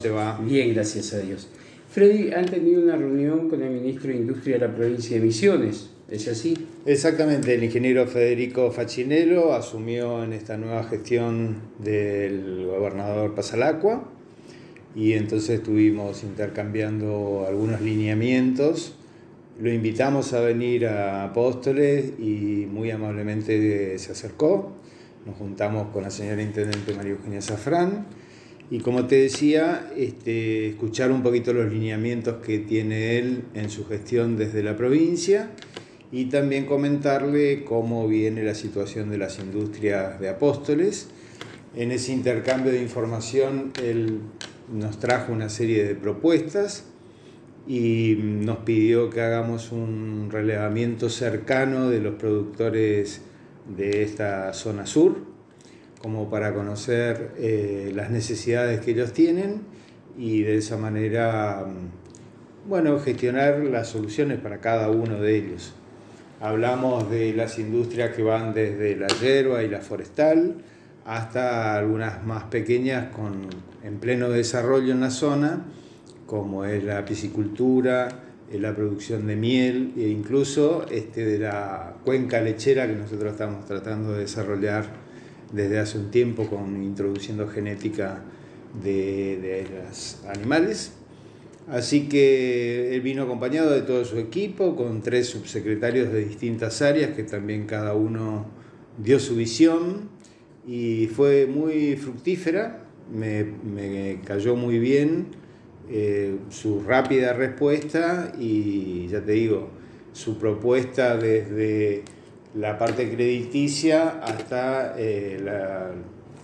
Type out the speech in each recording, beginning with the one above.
¿Te va? Bien, gracias a Dios. Freddy, han tenido una reunión con el ministro de Industria de la provincia de Misiones, ¿es así? Exactamente, el ingeniero Federico Facinello asumió en esta nueva gestión del gobernador Pasalacqua y entonces estuvimos intercambiando algunos lineamientos. Lo invitamos a venir a Apóstoles y muy amablemente se acercó. Nos juntamos con la señora intendente María Eugenia Zafrán y, como te decía, escuchar un poquito los lineamientos que tiene él en su gestión desde la provincia y también comentarle cómo viene la situación de las industrias de Apóstoles. En ese intercambio de información él nos trajo una serie de propuestas y nos pidió que hagamos un relevamiento cercano de los productores de esta zona sur, como para conocer las necesidades que ellos tienen y de esa manera, gestionar las soluciones para cada uno de ellos. Hablamos de las industrias que van desde la hierba y la forestal hasta algunas más pequeñas en pleno desarrollo en la zona, como es la piscicultura, la producción de miel e incluso de la cuenca lechera que nosotros estamos tratando de desarrollar desde hace un tiempo introduciendo genética de los animales. Así que él vino acompañado de todo su equipo, con 3 subsecretarios de distintas áreas que también cada uno dio su visión y fue muy fructífera, me cayó muy bien su rápida respuesta y ya te digo, su propuesta desde la parte crediticia hasta la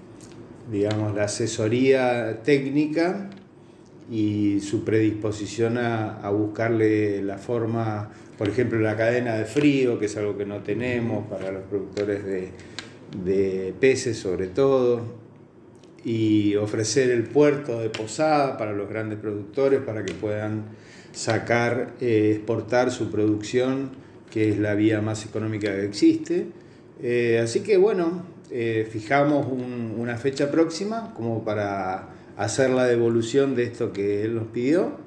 asesoría técnica y su predisposición a buscarle la forma, por ejemplo, la cadena de frío, que es algo que no tenemos para los productores de peces sobre todo, y ofrecer el puerto de Posada para los grandes productores para que puedan exportar su producción, que es la vía más económica que existe. Así que fijamos una fecha próxima como para hacer la devolución de esto que él nos pidió